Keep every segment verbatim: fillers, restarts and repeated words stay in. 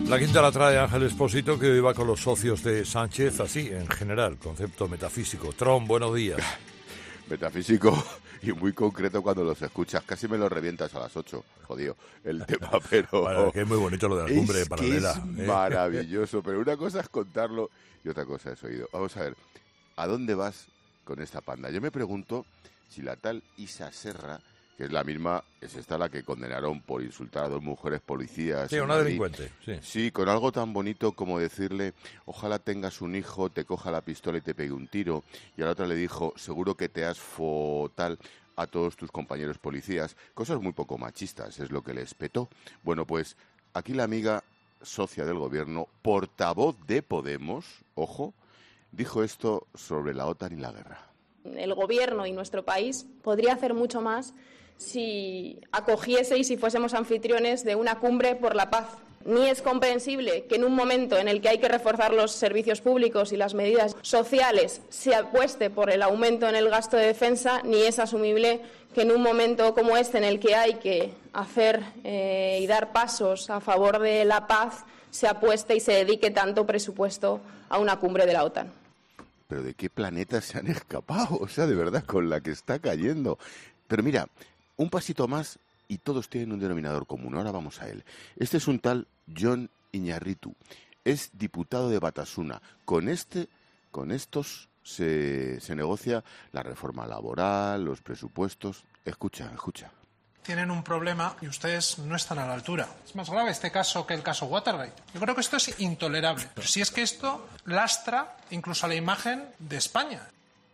La quinta la trae Ángel Expósito, que hoy va con los socios de Sánchez, así, en general, concepto metafísico. Tron, buenos días. Metafísico y muy concreto cuando los escuchas. Casi me los revientas a las ocho, jodido, el tema, pero... Bueno, que es muy bonito lo de la cumbre es paralela. Que es ¿eh? maravilloso, pero una cosa es contarlo y otra cosa es oído. Vamos a ver, ¿a dónde vas con esta panda? Yo me pregunto si la tal Isa Serra, que es la misma, es esta la que condenaron por insultar a dos mujeres policías. Sí, una delincuente, sí. Sí, con algo tan bonito como decirle, ojalá tengas un hijo, te coja la pistola y te pegue un tiro. Y a la otra le dijo, seguro que te has fo tal a todos tus compañeros policías. Cosas muy poco machistas, es lo que les petó. Bueno, pues aquí la amiga socia del gobierno, portavoz de Podemos, ojo, dijo esto sobre la OTAN y la guerra. El gobierno y nuestro país podría hacer mucho más si acogiese y si fuésemos anfitriones de una cumbre por la paz. Ni es comprensible que en un momento en el que hay que reforzar los servicios públicos y las medidas sociales se apueste por el aumento en el gasto de defensa, ni es asumible que en un momento como este en el que hay que hacer eh, y dar pasos a favor de la paz se apueste y se dedique tanto presupuesto a una cumbre de la OTAN. ¿Pero de qué planeta se han escapado? O sea, de verdad, con la que está cayendo. Pero mira, un pasito más y todos tienen un denominador común. Ahora vamos a él. Este es un tal Jon Iñarritu. Es diputado de Batasuna. Con este, con estos se, se negocia la reforma laboral, los presupuestos. Escucha, escucha. Tienen un problema y ustedes no están a la altura. Es más grave este caso que el caso Watergate. Yo creo que esto es intolerable. Pero si es que esto lastra incluso a la imagen de España.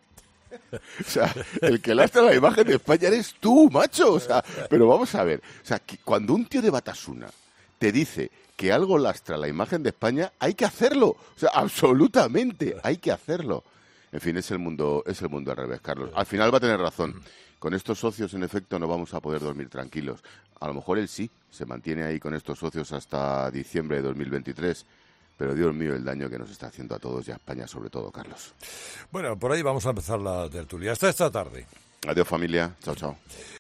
O sea, el que lastra la imagen de España eres tú, macho. O sea, pero vamos a ver. O sea, que cuando un tío de Batasuna te dice que algo lastra la imagen de España, hay que hacerlo. O sea, absolutamente, hay que hacerlo. En fin, es el mundo, es el mundo al revés, Carlos. Al final va a tener razón. Con estos socios, en efecto, no vamos a poder dormir tranquilos. A lo mejor él sí, se mantiene ahí con estos socios hasta diciembre de dos mil veintitrés. Pero Dios mío, el daño que nos está haciendo a todos y a España sobre todo, Carlos. Bueno, por ahí vamos a empezar la tertulia. Hasta esta tarde. Adiós, familia. Chao, chao.